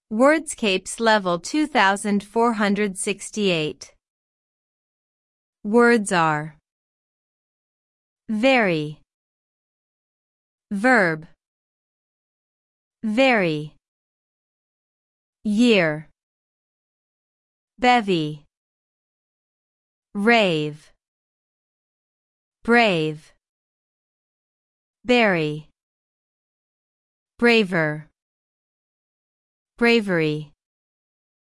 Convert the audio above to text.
Wordscapes Level 2468. Words are very, verb, very, year, bevy, rave, brave, berry, braver, bravery.